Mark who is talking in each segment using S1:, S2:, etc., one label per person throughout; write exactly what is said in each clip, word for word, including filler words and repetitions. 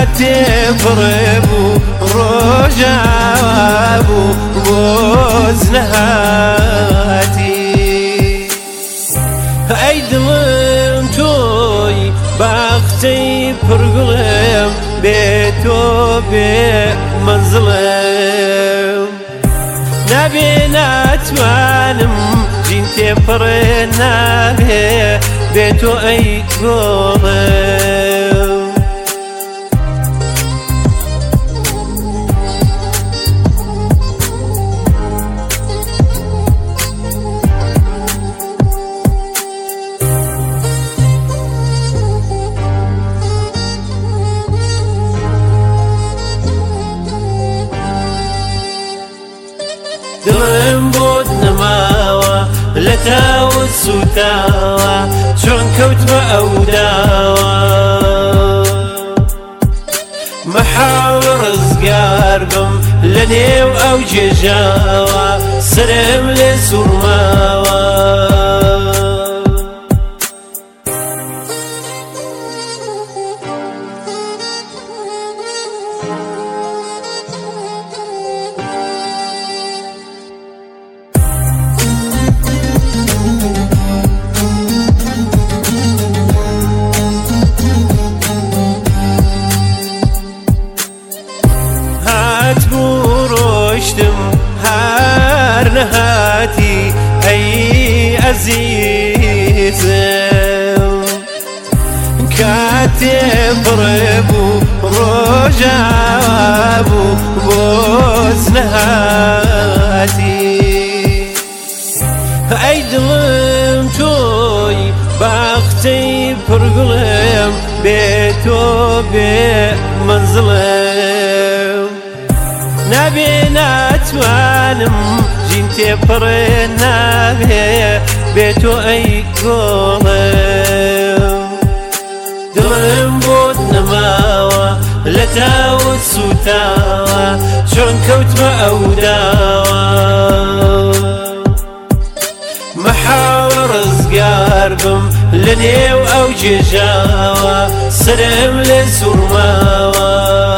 S1: تفربو رجابو بوزنهاتي اي دلم توي باختي برقلم بيتو بمنزلم نبي نتوانم جين تفرنا به بيتو اي قولم دلم بود نماوە لە تاوت سوتاوە چۆن کەوتمە ئەو داوە مەحاڵ ڕزگار بم لە نێو ئەو جێژاوە سرم لێ سوڕماوە هار نهاتي أي عزيزم كاتب ربو رجابو بوزنهاتي أي دلم توي باختي برقلم بيتو بمنزلم نبي نتوانم جين تفرنا به بيتو اي قولم دلم بود نماوە لە تاوت سوتاوە چۆن کەوتمە ئەو داوە مەحاڵ ڕزگار بم لە نێو ئەو جێژاوە سرم لێ سوڕماوە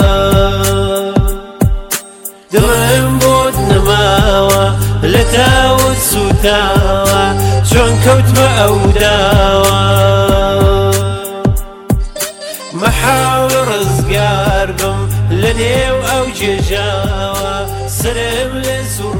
S1: دلم بود نماوە لە تاوت سوتاوە چۆن کەوتمە ئەو داوە مەحاڵ ڕزگار بم لە نێو ئەو جێژاوە سرم لێ سوڕماوە